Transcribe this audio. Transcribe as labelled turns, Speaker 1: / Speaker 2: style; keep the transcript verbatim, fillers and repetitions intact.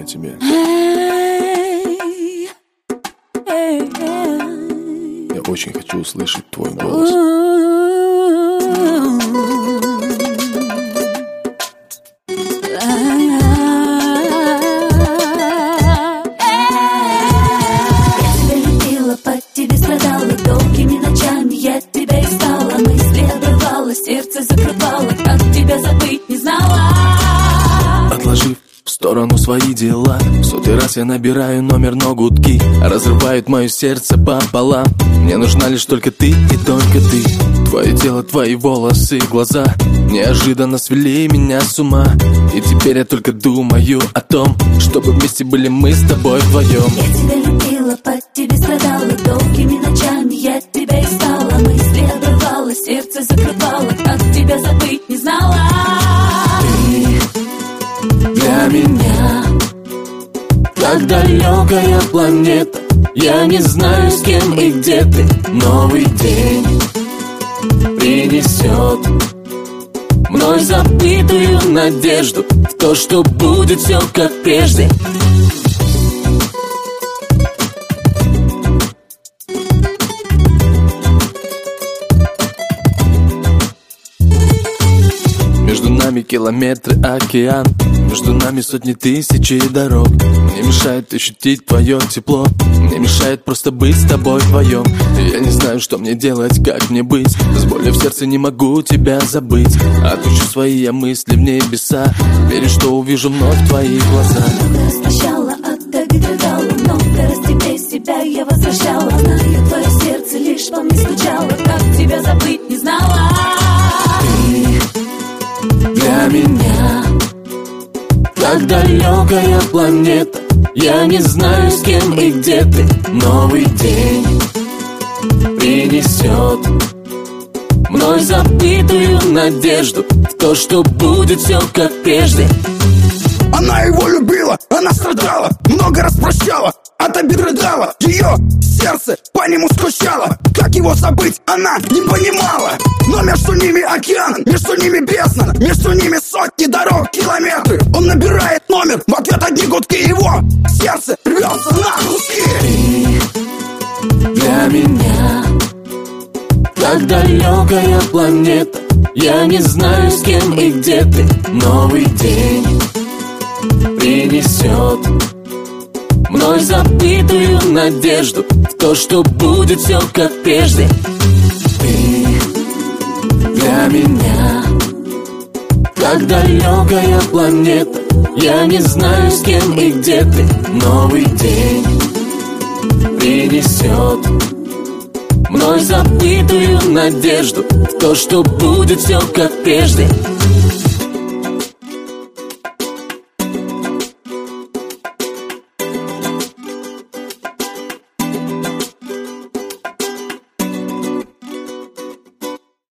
Speaker 1: тебе. Я очень хочу услышать твой голос.
Speaker 2: Сердце закрывало, как тебя забыть не знала.
Speaker 1: Отложив в сторону свои дела, в сотый раз я набираю номер, но гудки разрывают мое сердце пополам. Мне нужна лишь только ты и только ты. Твое тело, твои волосы, глаза неожиданно свели меня с ума. И теперь я только думаю о том, чтобы вместе были мы с тобой вдвоем.
Speaker 2: Я тебя любила, по тебе страдала, долгими ночами я тебя искала. Мысли обрывала, сердце закрывала, как тебя забыть не знала.
Speaker 1: Ты для меня как далекая планета. Я не знаю, с кем и где ты. Новый день принесет мной забытую надежду в то, что будет все как прежде. Между нами километры, океан. Между нами сотни тысяч дорог. Мне мешает ощутить твое тепло. Мне мешает просто быть с тобой вдвоем. Я не знаю, что мне делать, как мне быть. С болью в сердце не могу тебя забыть. Отпущу свои я мысли в небеса. Верю, что увижу вновь твои глаза.
Speaker 2: Много раз прощала, отдавала, много раз тебе себя я возвращала. Знаю, твое сердце лишь по мне скучало, как тебя забыть не знала.
Speaker 1: Ты для меня как далекая планета. Я не знаю, с кем и где ты. Новый день принесет мной забытую надежду в то, что будет все как прежде.
Speaker 3: Она его любила, она страдала, много раз прощала, от обид рыдала. Ее сердце по нему скучало, как его забыть она не понимала. Но между ними океан, между ними бездна, между ними сотни дорог, километры. Он набирает номер, в ответ одни гудки, его сердце рвется на куски.
Speaker 1: Ты для меня как далекая планета. Я не знаю, с кем и где ты. Новый день принесет мной забытую надежду в то, что будет все как прежде. Ты для меня как далекая планета. Я не знаю, с кем и где ты. Новый день принесет мной забытую надежду в то, что будет все как прежде.